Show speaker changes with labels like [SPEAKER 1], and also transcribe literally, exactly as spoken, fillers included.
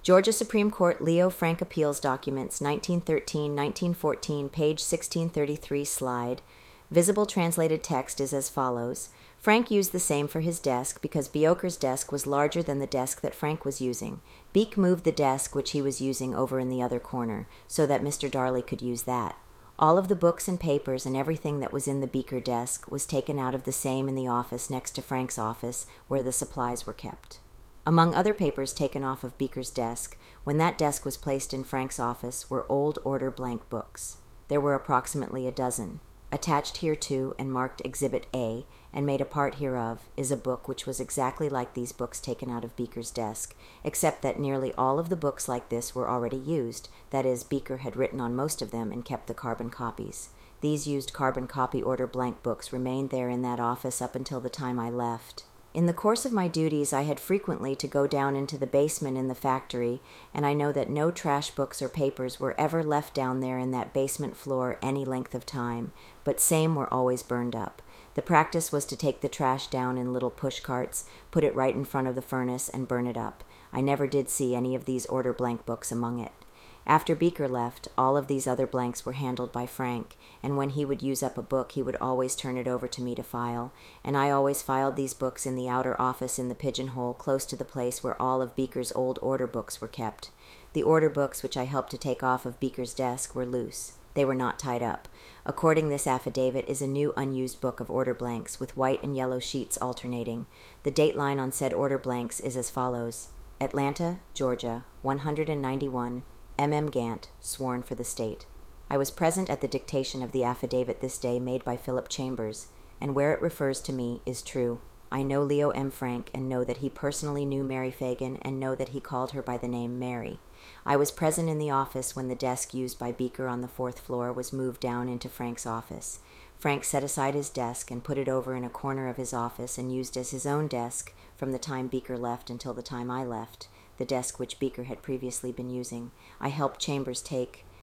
[SPEAKER 1] Georgia Supreme Court Leo Frank Appeals Documents, nineteen thirteen to nineteen fourteen, page sixteen thirty-three, slide. Visible translated text is as follows. Frank used the same for his desk because Bioker's desk was larger than the desk that Frank was using. Beek moved the desk which he was using over in the other corner, so that Mister Darley could use that. All of the books and papers and everything that was in the Beeker desk was taken out of the same in the office next to Frank's office, where the supplies were kept. Among other papers taken off of Beeker's desk, when that desk was placed in Frank's office, were old order blank books. There were approximately a dozen. Attached hereto and marked Exhibit A, and made a part hereof, is a book which was exactly like these books taken out of Beeker's desk, except that nearly all of the books like this were already used, that is, Beeker had written on most of them and kept the carbon copies. These used carbon copy order blank books remained there in that office up until the time I left. In the course of my duties, I had frequently to go down into the basement in the factory, and I know that no trash books or papers were ever left down there in that basement floor any length of time, but same were always burned up. The practice was to take the trash down in little push carts, put it right in front of the furnace, and burn it up. I never did see any of these order blank books among it. After Beeker left, all of these other blanks were handled by Frank, and when he would use up a book, he would always turn it over to me to file, and I always filed these books in the outer office in the pigeonhole close to the place where all of Beeker's old order books were kept. The order books which I helped to take off of Beeker's desk were loose. They were not tied up. According this affidavit is a new unused book of order blanks with white and yellow sheets alternating. The date line on said order blanks is as follows. Atlanta, Georgia, one hundred ninety-one, M M Gant, sworn for the state. I was present at the dictation of the affidavit this day made by Philip Chambers, and where it refers to me is true. I know Leo M. Frank and know that he personally knew Mary Fagan and know that he called her by the name Mary. I was present in the office when the desk used by Beeker on the fourth floor was moved down into Frank's office. Frank set aside his desk and put it over in a corner of his office and used as his own desk from the time Beeker left until the time I left, the desk which Beeker had previously been using. I helped Chambers take